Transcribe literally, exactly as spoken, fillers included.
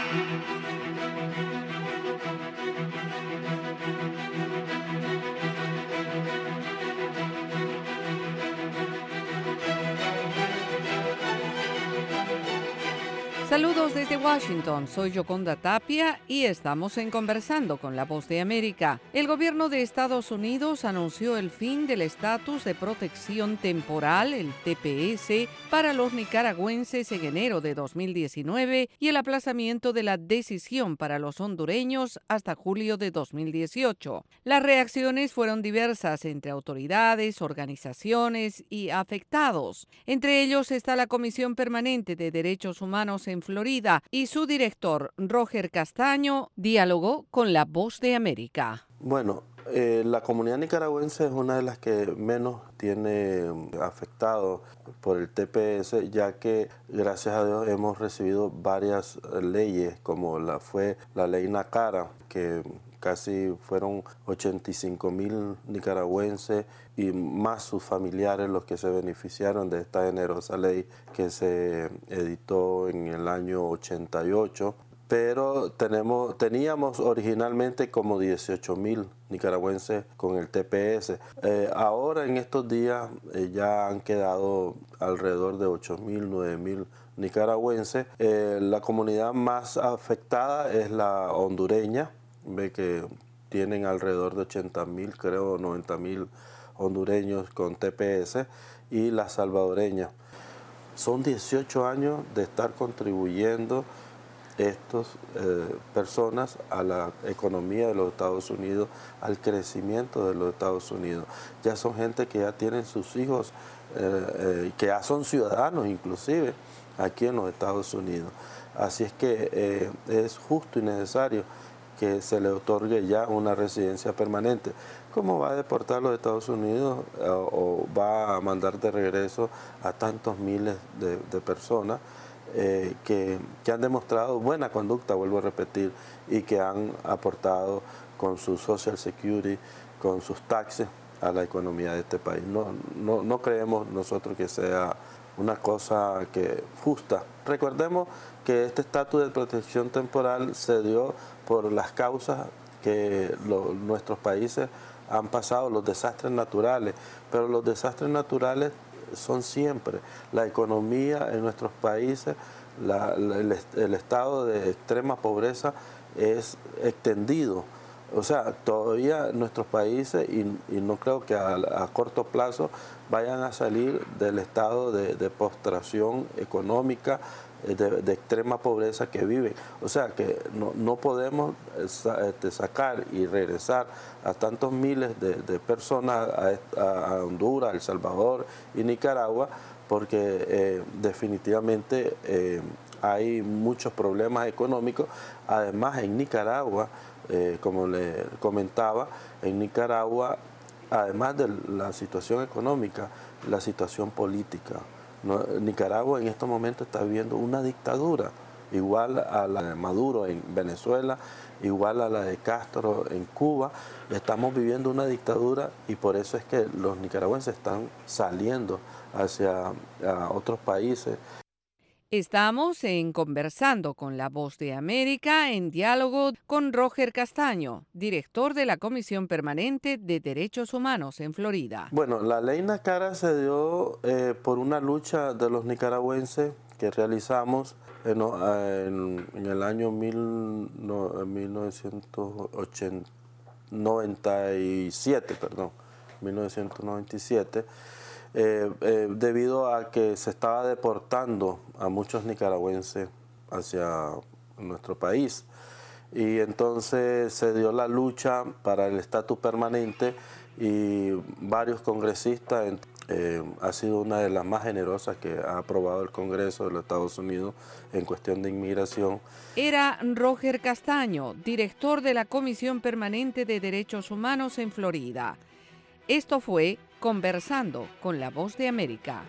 Saludos desde Washington, soy Yoconda Tapia y estamos en Conversando con la Voz de América. El gobierno de Estados Unidos anunció el fin del estatus de protección temporal, el T P S, para los nicaragüenses en enero de dos mil diecinueve y el aplazamiento de la decisión para los hondureños hasta julio de dos mil dieciocho. Las reacciones fueron diversas entre autoridades, organizaciones y afectados. Entre ellos está la Comisión Permanente de Derechos Humanos en Florida y su director, Roger Castaño, dialogó con La Voz de América. Bueno, eh, la comunidad nicaragüense es una de las que menos tiene afectado por el T P S, ya que gracias a Dios hemos recibido varias leyes, como la fue la ley NACARA, que casi fueron ochenta y cinco mil nicaragüenses y más sus familiares los que se beneficiaron de esta generosa ley que se editó en el año ochenta y ocho. Pero tenemos, teníamos originalmente como dieciocho mil nicaragüenses con el T P S. Eh, ahora en estos días eh, ya han quedado alrededor de ocho mil, nueve mil nicaragüenses. Eh, la comunidad más afectada es la hondureña. Ve que tienen alrededor de ochenta mil, creo, noventa mil hondureños con T P S, y la salvadoreña. Son dieciocho años de estar contribuyendo estas eh, personas a la economía de los Estados Unidos, al crecimiento de los Estados Unidos. Ya son gente que ya tienen sus hijos, eh, eh, que ya son ciudadanos inclusive aquí en los Estados Unidos. Así es que eh, es justo y necesario que se le otorgue ya una residencia permanente. ¿Cómo va a deportar a los Estados Unidos eh, o va a mandar de regreso a tantos miles de, de personas eh, que, que han demostrado buena conducta, vuelvo a repetir, y que han aportado con su Social Security, con sus taxes a la economía de este país? No, no, no creemos nosotros que sea una cosa que justa. Recordemos que este estatus de protección temporal se dio por las causas que lo, nuestros países han pasado, los desastres naturales, pero los desastres naturales son siempre. La economía en nuestros países, la, la, el, el estado de extrema pobreza es extendido. O sea, todavía nuestros países, y, y no creo que a, a corto plazo vayan a salir del estado de, de postración económica, de, de extrema pobreza que viven. O sea, que no, no podemos este, sacar y regresar a tantos miles de, de personas a, a Honduras, El Salvador y Nicaragua, porque eh, definitivamente eh, hay muchos problemas económicos. Además, en Nicaragua, eh, como le comentaba, en Nicaragua, además de la situación económica, la situación política. No, Nicaragua en estos momentos está viviendo una dictadura, igual a la de Maduro en Venezuela, igual a la de Castro en Cuba. Estamos viviendo una dictadura y por eso es que los nicaragüenses están saliendo hacia a otros países. Estamos en Conversando con la Voz de América, en diálogo con Roger Castaño, director de la Comisión Permanente de Derechos Humanos en Florida. Bueno, la ley NACARA se dio eh, por una lucha de los nicaragüenses que realizamos en, en, en el año mil, no, mil novecientos noventa y siete, perdón, mil novecientos noventa y siete. Eh, eh, debido a que se estaba deportando a muchos nicaragüenses hacia nuestro país. Y entonces se dio la lucha para el estatus permanente y varios congresistas, eh, ha sido una de las más generosas que ha aprobado el Congreso de los Estados Unidos en cuestión de inmigración. Era Roger Castaño, director de la Comisión Permanente de Derechos Humanos en Florida. Esto fue Conversando con la Voz de América.